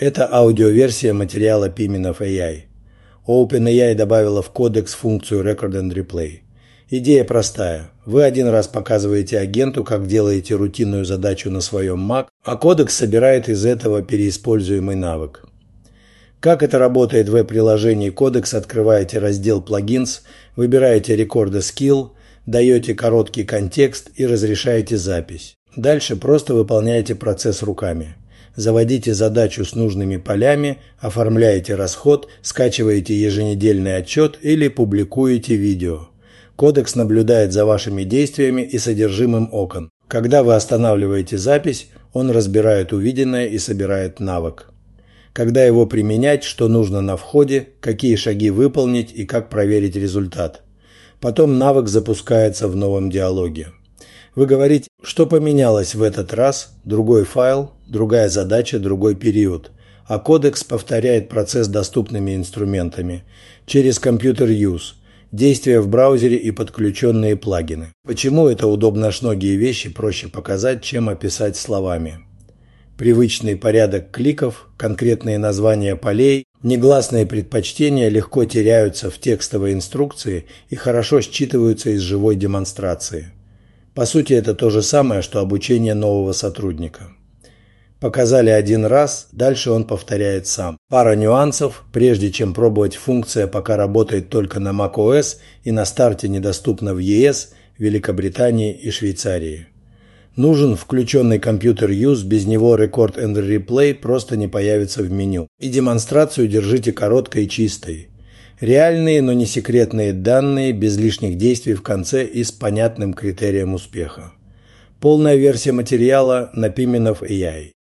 Это аудиоверсия материала Piminov AI. OpenAI добавила в кодекс функцию Record and Replay. Идея простая. Вы один раз показываете агенту, как делаете рутинную задачу на своем Mac, а кодекс собирает из этого переиспользуемый навык. Как это работает в веб-приложении Codex, открываете раздел Plugins, выбираете Record a Skill, даете короткий контекст и разрешаете запись. Дальше просто выполняете процесс руками. Заводите задачу с нужными полями, оформляете расход, скачиваете еженедельный отчет или публикуете видео. Codex наблюдает за вашими действиями и содержимым окон. Когда вы останавливаете запись, он разбирает увиденное и собирает навык. Когда его применять, что нужно на входе, какие шаги выполнить и как проверить результат. Потом навык запускается в новом диалоге. Вы говорите, что поменялось в этот раз, другой файл, другая задача, другой период. А кодекс повторяет процесс доступными инструментами через Computer Use, действия в браузере и подключенные плагины. Почему это удобношногие вещи проще показать, чем описать словами? Привычный порядок кликов, конкретные названия полей, негласные предпочтения легко теряются в текстовой инструкции и хорошо считываются из живой демонстрации. По сути, это то же самое, что обучение нового сотрудника. Показали один раз, дальше он повторяет сам. Пара нюансов, прежде чем пробовать функция пока работает только на macOS и на старте недоступна в ЕС, Великобритании и Швейцарии. Нужен включенный Computer Use, без него Record and Replay просто не появится в меню. И демонстрацию держите короткой и чистой. Реальные, но не секретные данные, без лишних действий в конце и с понятным критерием успеха. Полная версия материала на Piminov AI.